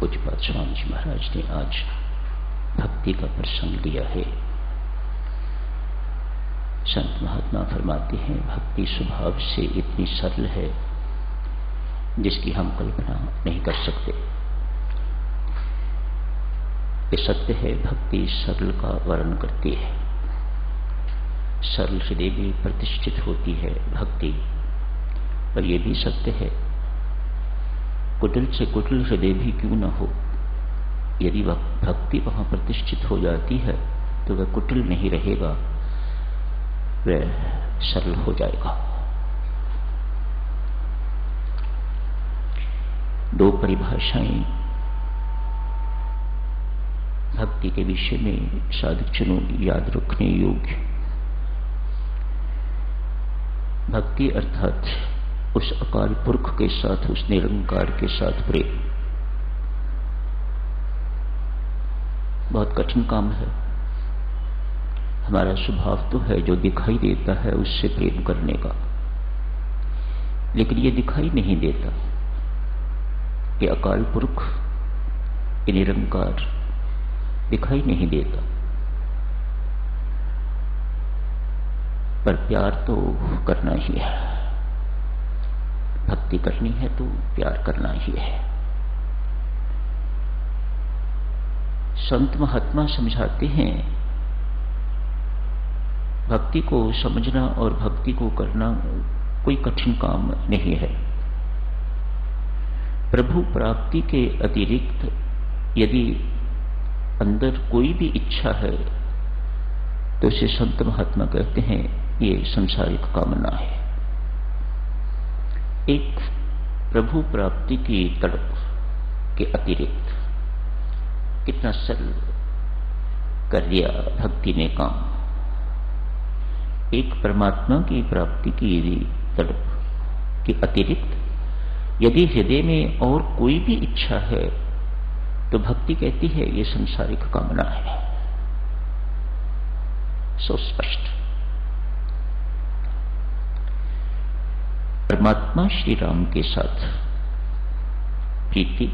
पूज्यपाद स्वामी जी महाराज ने आज भक्ति का प्रसंग लिया है। संत महात्मा फरमाते हैं भक्ति स्वभाव से इतनी सरल है जिसकी हम कल्पना नहीं कर सकते। ये सत्य है, भक्ति सरल का वर्णन करती है। सरल हृदय भी प्रतिष्ठित होती है भक्ति। और ये भी सत्य है, कुटिल से कुटिल हृदय भी क्यों न हो, यदि वह भक्ति वहां प्रतिष्ठित हो जाती है तो वह कुटिल नहीं रहेगा, वह सरल हो जाएगा। दो परिभाषाएं भक्ति के विषय में साधकजनों याद रखने योग्य। भक्ति अर्थात उस अकाल पुरख के साथ, उस निरंकार के साथ प्रेम। बहुत कठिन काम है। हमारा स्वभाव तो है जो दिखाई देता है उससे प्रेम करने का, लेकिन ये दिखाई नहीं देता कि अकाल पुरख, ये निरंकार दिखाई नहीं देता, पर प्यार तो करना ही है। भक्ति करनी है तो प्यार करना ही है। संत महात्मा समझाते हैं भक्ति को समझना और भक्ति को करना कोई कठिन काम नहीं है। प्रभु प्राप्ति के अतिरिक्त यदि अंदर कोई भी इच्छा है तो उसे संत महात्मा कहते हैं ये संसारिक कामना है। एक प्रभु प्राप्ति की तड़प के अतिरिक्त कितना सरल कर दिया भक्ति ने काम। एक परमात्मा की प्राप्ति की तड़प के अतिरिक्त यदि हृदय में और कोई भी इच्छा है तो भक्ति कहती है ये संसारिक कामना है। सो स्पष्ट। परमात्मा श्री राम के साथ प्रीति,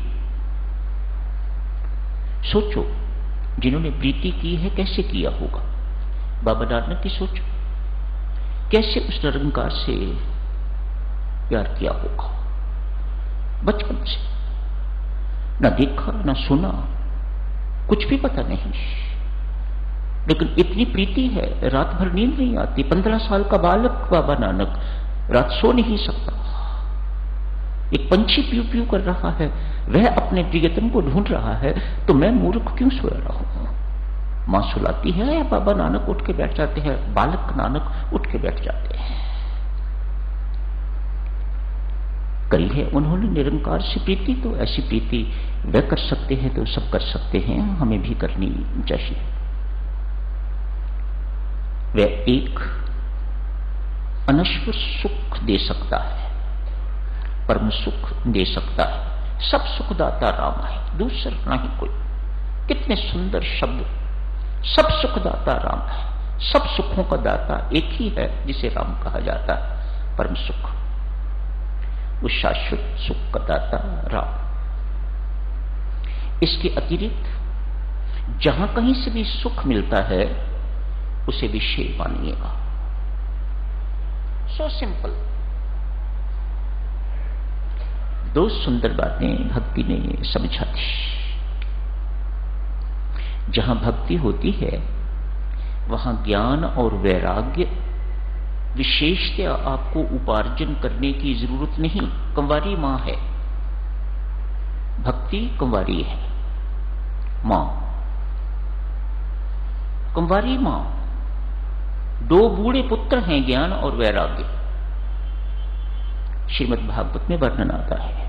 सोचो जिन्होंने प्रीति की है कैसे किया होगा। बाबा नानक की सोचो कैसे उस निरंकार से प्यार किया होगा। बचपन से न देखा न सुना, कुछ भी पता नहीं, लेकिन इतनी प्रीति है, रात भर नींद नहीं आती। 15 साल का बालक बाबा नानक रात सो नहीं सकता। एक पंछी प्यू प्यू कर रहा है, वह अपने प्रियतम को ढूंढ रहा है, तो मैं मूर्ख क्यों सो रहा हूं। मां सुलाती है या बाबा नानक उठ के बैठ जाते हैं, बालक नानक उठ के बैठ जाते हैं। करी है उन्होंने निरंकार से प्रीति, तो ऐसी प्रीति वह कर सकते हैं तो सब कर सकते हैं, हमें भी करनी चाहिए। वह एक अनश्वर सुख दे सकता है, परम सुख दे सकता है। सब सुखदाता राम है, दूसरा नहीं कोई। कितने सुंदर शब्द। सब सुखदाता राम है, सब सुखों का दाता एक ही है जिसे राम कहा जाता है, परम सुख। उस शाश्वत सुख का दाता राम। इसके अतिरिक्त जहां कहीं से भी सुख मिलता है उसे विषय मानिएगा। So simple. दो सुंदर बातें भक्ति ने समझा दी। जहां भक्ति होती है वहां ज्ञान और वैराग्य विशेषतया आपको उपार्जन करने की जरूरत नहीं। कंवारी मां है, भक्ति कंवारी है, मां कंवारी मां। दो बूढ़े पुत्र हैं, ज्ञान और वैराग्य। श्रीमद् भागवत में वर्णन आता है।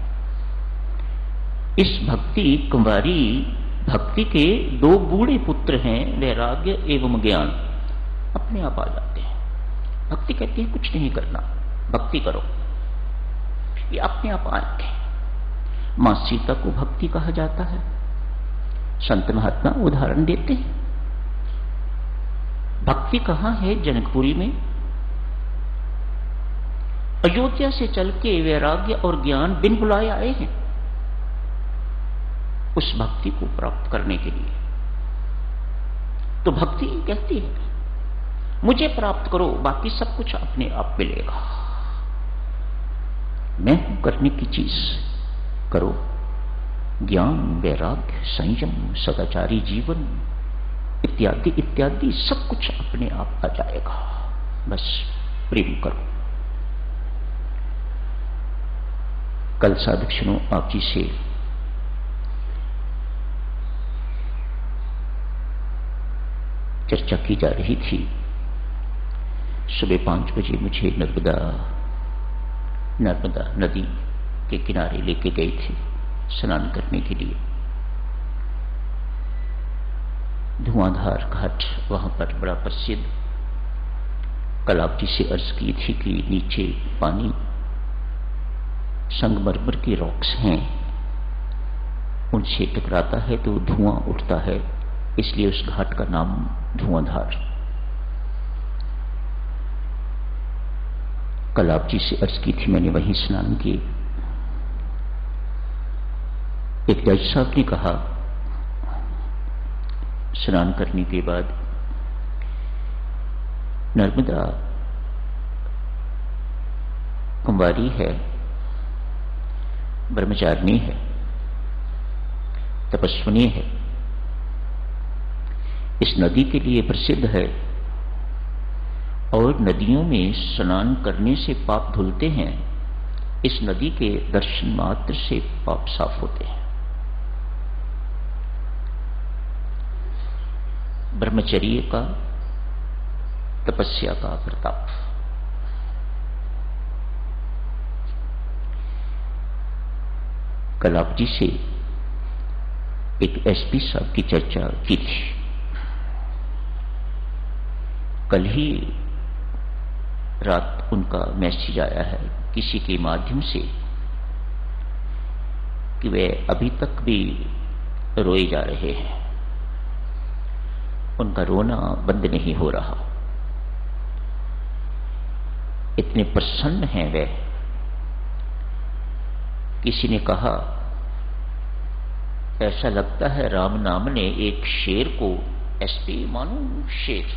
इस भक्ति कुंवारी भक्ति के दो बूढ़े पुत्र हैं, वैराग्य एवं ज्ञान, अपने आप आ जाते हैं। भक्ति कहती है कुछ नहीं करना, भक्ति करो, ये अपने आप आएंगे। मां सीता को भक्ति कहा जाता है। संत महात्मा उदाहरण देते हैं। भक्ति कहां है? जनकपुरी में। अयोध्या से चल के वैराग्य और ज्ञान बिन बुलाए आए हैं। उस भक्ति को प्राप्त करने के लिए। तो भक्ति कहती है मुझे प्राप्त करो, बाकी सब कुछ अपने आप मिलेगा। मैं हूं करने की चीज करो। ज्ञान, वैराग्य, संयम, सदाचारी जीवन इत्यादि इत्यादि सब कुछ अपने आप आ जाएगा। बस प्रेम करो। कल साधक सुनो आप जी से चर्चा की जा रही थी। सुबह 5 बजे मुझे नर्मदा नदी के किनारे लेके गए थे स्नान करने के लिए। धुआंधार घाट वहां पर बड़ा प्रसिद्ध। कल आप जी से अर्ज की थी कि नीचे पानी संगमरमर की रॉक्स हैं, उनसे टकराता है तो धुआं उठता है, इसलिए उस घाट का नाम धुआंधार। कल आप जी से अर्ज की थी मैंने वहीं स्नान किए। एक जज साहब ने कहा स्नान करने के बाद, नर्मदा कुंवारी है, ब्रह्मचारिणी है, तपस्विनी है, इस नदी के लिए प्रसिद्ध है और नदियों में स्नान करने से पाप धुलते हैं। इस नदी के दर्शन मात्र से पाप साफ होते हैं। ब्रह्मचर्य का, तपस्या का प्रताप। कल आप जी से एक एसपी साहब की चर्चा की थी। कल ही रात उनका मैसेज आया है किसी के माध्यम से कि वे अभी तक भी रोए जा रहे हैं, उनका रोना बंद नहीं हो रहा। इतने प्रसन्न हैं वे। किसी ने कहा ऐसा लगता है राम नाम ने एक शेर को, एसपी मानो शेर,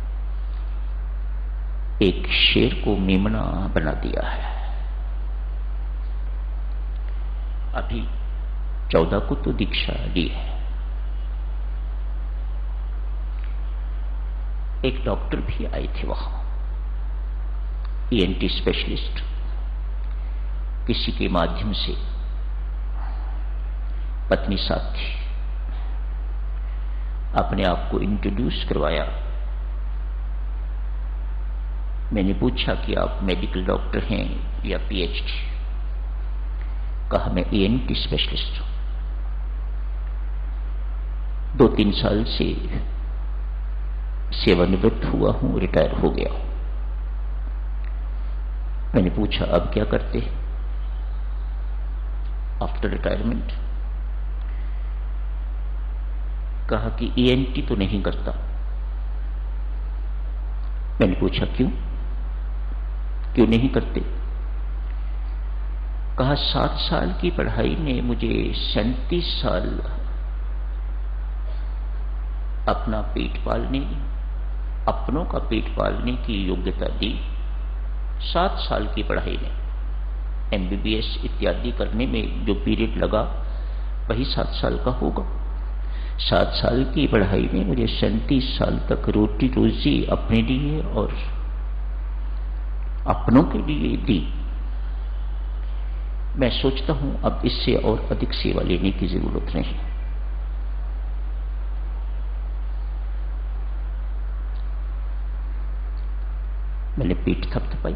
एक शेर को मेमना बना दिया है। अभी 14 को तो दीक्षा ली है। एक डॉक्टर भी आए थे वहां, ईएनटी स्पेशलिस्ट। किसी के माध्यम से पत्नी साथ थी, अपने आप को इंट्रोड्यूस करवाया। मैंने पूछा कि आप मेडिकल डॉक्टर हैं या पीएचडी? कहा मैं ईएनटी स्पेशलिस्ट हूं, 2-3 साल से सेवानिवृत्त हुआ हूं, रिटायर हो गया हूं। मैंने पूछा अब क्या करते हैं आफ्टर रिटायरमेंट? कहा कि ईएनटी तो नहीं करता। मैंने पूछा क्यों नहीं करते? कहा 7 साल की पढ़ाई ने मुझे 37 साल अपना पेट पालने, अपनों का पेट पालने की योग्यता दी। 7 साल की पढ़ाई ने, एमबीबीएस इत्यादि करने में जो पीरियड लगा वही 7 साल का होगा। 7 साल की पढ़ाई ने मुझे 37 साल तक रोटी रोजी अपने लिए और अपनों के लिए दी। मैं सोचता हूं अब इससे और अधिक सेवा लेने की जरूरत नहीं। मैंने पीठ थपथपाई।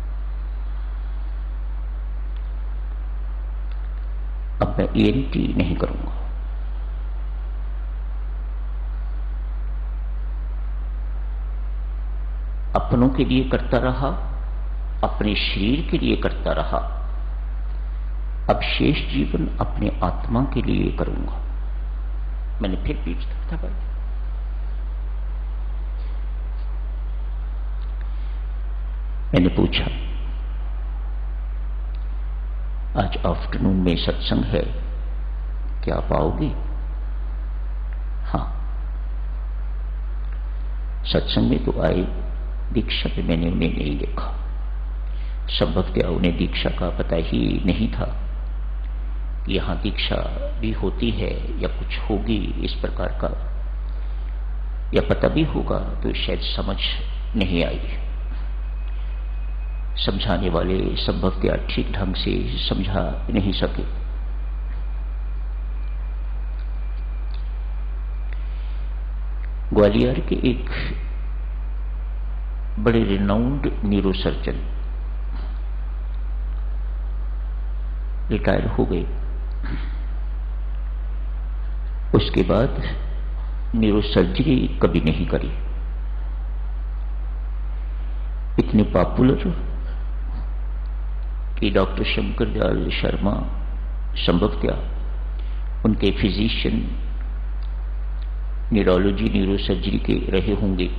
अब मैं ईएनटी नहीं करूंगा। अपनों के लिए करता रहा, अपने शरीर के लिए करता रहा। अब शेष जीवन अपने आत्मा के लिए करूंगा। मैंने फिर पीठ थपथपाई। मैंने पूछा आज आफ्टरनून में सत्संग है क्या पाओगे? हाँ, सत्संग में तो आए, दीक्षा पे मैंने उन्हें नहीं देखा। संभवतः उन्हें दीक्षा का पता ही नहीं था कि यहां दीक्षा भी होती है या कुछ होगी इस प्रकार का, या पता भी होगा तो शायद समझ नहीं आई। समझाने वाले संभवतः ठीक ढंग से समझा नहीं सके। ग्वालियर के एक बड़े रिनाउंड न्यूरोसर्जन रिटायर हो गए। उसके बाद न्यूरोसर्जरी कभी नहीं करी। इतने पॉपुलर कि डॉक्टर शंकर दयाल शर्मा संभवतः उनके फिजिशियन न्यूरोलॉजी न्यूरोसर्जरी के रहे होंगे।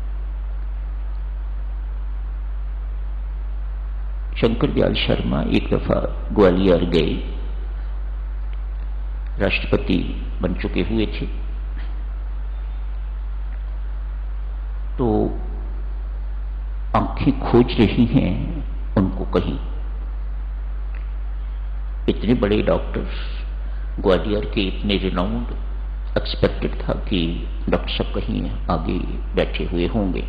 शंकर दयाल शर्मा एक दफा ग्वालियर गए, राष्ट्रपति बन चुके हुए थे, तो आंखें खोज रही हैं उनको कहीं। इतने बड़े डॉक्टर ग्वालियर के, इतने रिनाउंड, एक्सपेक्टेड था कि डॉक्टर साहब कहीं आगे बैठे हुए होंगे।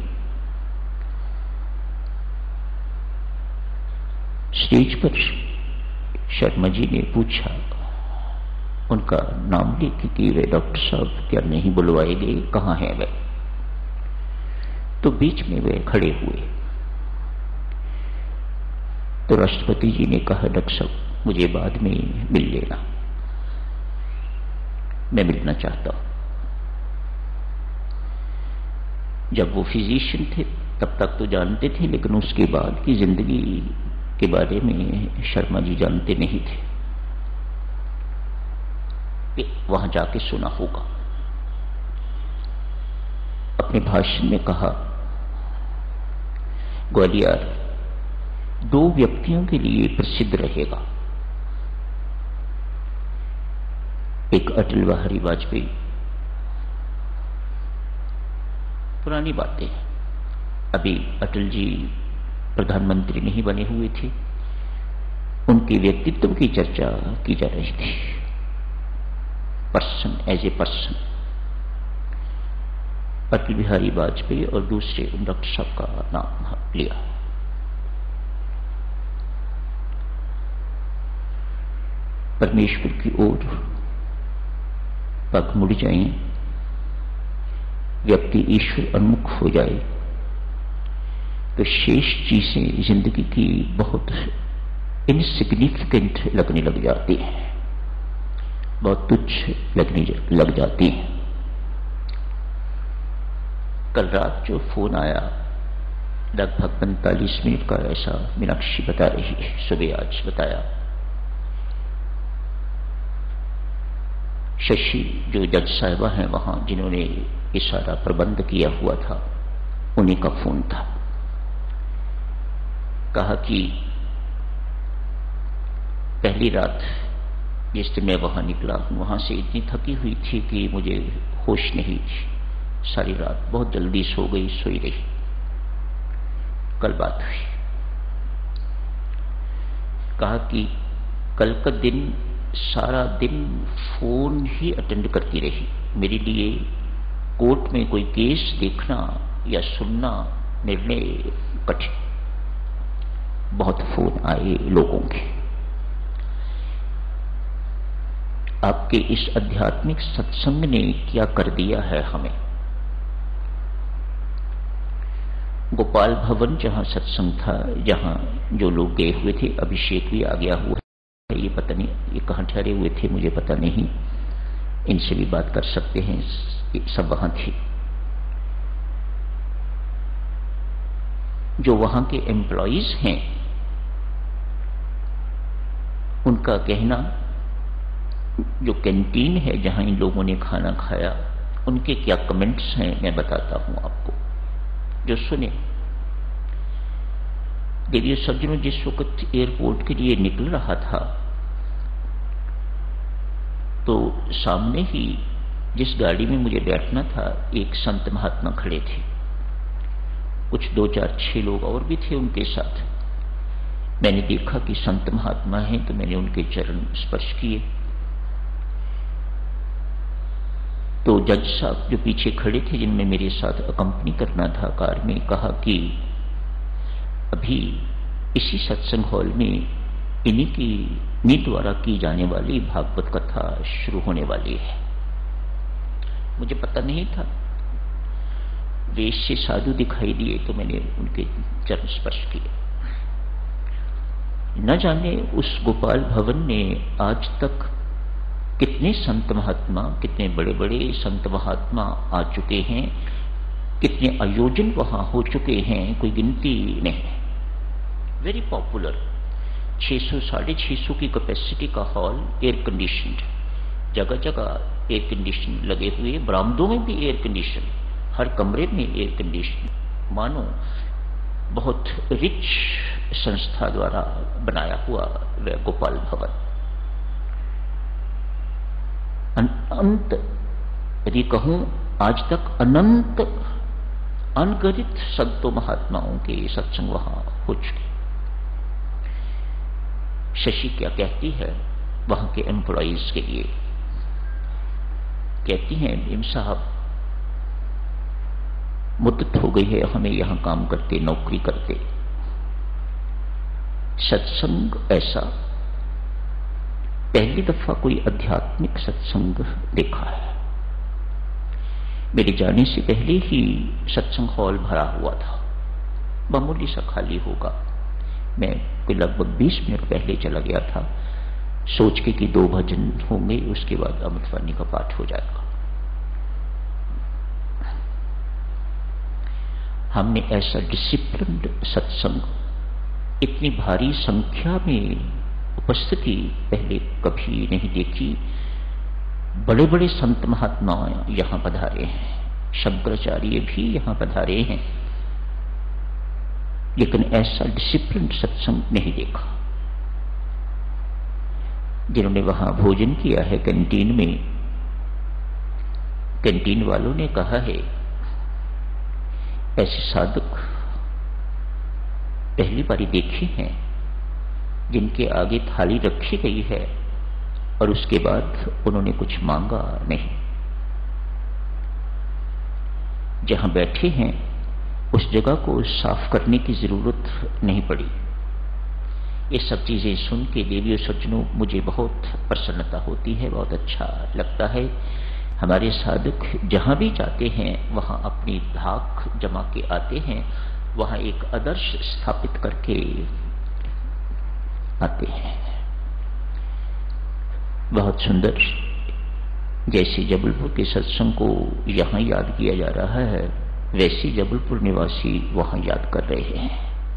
स्टेज पर शर्मा जी ने पूछा, उनका नाम लेके कि वे डॉक्टर साहब क्या नहीं बुलवाए गए, कहां हैं वे? तो बीच में वे खड़े हुए। तो राष्ट्रपति जी ने कहा, डॉक्टर साहब मुझे बाद में मिल लेना, मैं मिलना चाहता हूं। जब वो फिजिशियन थे तब तक तो जानते थे, लेकिन उसके बाद की जिंदगी के बारे में शर्मा जी जानते नहीं थे। कि वहां जाके सुना होगा। अपने भाषण में कहा, ग्वालियर 2 व्यक्तियों के लिए प्रसिद्ध रहेगा। एक अटल बिहारी वाजपेयी, पुरानी बातें, अभी अटल जी प्रधानमंत्री नहीं बने हुए थे, उनके व्यक्तित्व की चर्चा की जा रही थी। Person, as a person, Atal Bihari Vajpayee और दूसरे डॉक्टर साहब का नाम लिया। परमेश्वर की ओर पग मुड़ जाए, व्यक्ति ईश्वर उन्मुख हो जाए तो शेष चीजें जिंदगी की बहुत इनसिग्निफिकेंट लगने लग जाती हैं, बहुत तुच्छ लगने लग जाती हैं। कल रात जो फोन आया लगभग 45 मिनट का, ऐसा मीनाक्षी बता रही है, सुबह आज बताया। शशि जो जज साहिबा हैं वहां, जिन्होंने ये सारा प्रबंध किया हुआ था, उन्हीं का फोन था। कहा कि पहली रात जिस दिन मैं वहां निकला, वहां से इतनी थकी हुई थी कि मुझे होश नहीं थी। सारी रात बहुत जल्दी सो गई, सोई रही। कल बात हुई। कहा कि कल का दिन, सारा दिन फोन ही अटेंड करती रही। मेरे लिए कोर्ट में कोई केस देखना या सुनना निर्णय कठिन। बहुत फोन आए लोगों के। आपके इस आध्यात्मिक सत्संग ने क्या कर दिया है हमें। गोपाल भवन जहां सत्संग था, जहां जो लोग गए हुए थे, अभिषेक भी आ गया हुआ है, ये पता नहीं ये कहां ठहरे हुए थे, मुझे पता नहीं, इनसे भी बात कर सकते हैं, सब वहां थे। जो वहां के एम्प्लॉइज हैं, उनका कहना, जो कैंटीन है जहां इन लोगों ने खाना खाया, उनके क्या कमेंट्स हैं मैं बताता हूं आपको, जो सुने। देवी सज्जनों, जिस वक्त एयरपोर्ट के लिए निकल रहा था, तो सामने ही जिस गाड़ी में मुझे बैठना था एक संत महात्मा खड़े थे, कुछ 2, 4, 6 लोग और भी थे उनके साथ। मैंने देखा कि संत महात्मा हैं तो मैंने उनके चरण स्पर्श किए। तो जज साहब जो पीछे खड़े थे, जिनमें मेरे साथ अकंपनी करना था कार में, कहा कि अभी इसी सत्संग हॉल में इन्हीं द्वारा की जाने वाली भागवत कथा शुरू होने वाली है। मुझे पता नहीं था, वेश से साधु दिखाई दिए तो मैंने उनके चरण स्पर्श किए। न जाने उस गोपाल भवन ने आज तक कितने संत महात्मा, कितने बड़े बड़े संत महात्मा आ चुके हैं, कितने आयोजन वहां हो चुके हैं, कोई गिनती नहीं। वेरी पॉपुलर, 600, 650 की कैपेसिटी का हॉल, एयर कंडीशनड, जगह जगह एयर कंडीशन लगे हुए, बरामदों में भी एयर कंडीशन, हर कमरे में एयर कंडीशन, मानो बहुत रिच संस्था द्वारा बनाया हुआ वह गोपाल भवन। अंत यदि कहूं, आज तक अनंत अनगणित संतों महात्माओं के सत्संग वहां हो चुके। शशि क्या कहती है वहां के एम्प्लॉइज के लिए, कहती हैं भीम साहब मुद्दत हो गई है हमें यहां काम करते, नौकरी करते। सत्संग ऐसा पहली दफा कोई आध्यात्मिक सत्संग देखा है। मेरे जाने से पहले ही सत्संग हॉल भरा हुआ था, मामूली सा खाली होगा। मैं कोई लगभग 20 मिनट पहले चला गया था, सोच के कि 2 भजन होंगे, उसके बाद अमृतवाणी का पाठ हो जाएगा। हमने ऐसा डिसिप्लिन्ड सत्संग, इतनी भारी संख्या में उपस्थिति पहले कभी नहीं देखी। बड़े बड़े संत महात्मा यहां पधारे हैं, शंकराचार्य भी यहां पधारे हैं, लेकिन ऐसा डिसिप्लिन्ड सत्संग नहीं देखा। जिन्होंने वहां भोजन किया है कैंटीन में, कैंटीन वालों ने कहा है ऐसे साधक पहली बारी देखे हैं जिनके आगे थाली रखी गई है और उसके बाद उन्होंने कुछ मांगा नहीं। जहां बैठे हैं उस जगह को साफ करने की जरूरत नहीं पड़ी। ये सब चीजें सुन के देवी और सज्जनों मुझे बहुत प्रसन्नता होती है, बहुत अच्छा लगता है। हमारे साधक जहां भी जाते हैं वहां अपनी धाक जमा के आते हैं, वहां एक आदर्श स्थापित करके आते हैं। बहुत सुंदर, जैसे जबलपुर के सत्संग को यहां याद किया जा रहा है, वैसे जबलपुर निवासी वहां याद कर रहे हैं।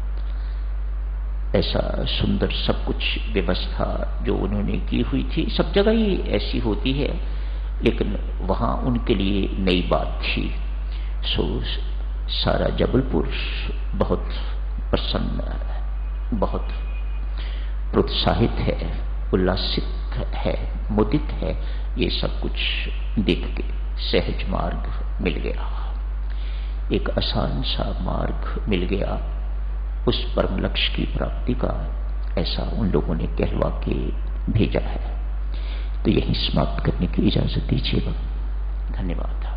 ऐसा सुंदर सब कुछ व्यवस्था जो उन्होंने की हुई थी, सब जगह ही ऐसी होती है, लेकिन वहां उनके लिए नई बात थी। सो सारा जबलपुर बहुत प्रसन्न है, बहुत प्रोत्साहित है, उल्लासित है, मुदित है। ये सब कुछ देख के सहज मार्ग मिल गया, एक आसान सा मार्ग मिल गया उस परम लक्ष्य की प्राप्ति का, ऐसा उन लोगों ने कहलवा के भेजा है। तो यही समाप्त करने की इजाजत दीजिएगा। धन्यवाद।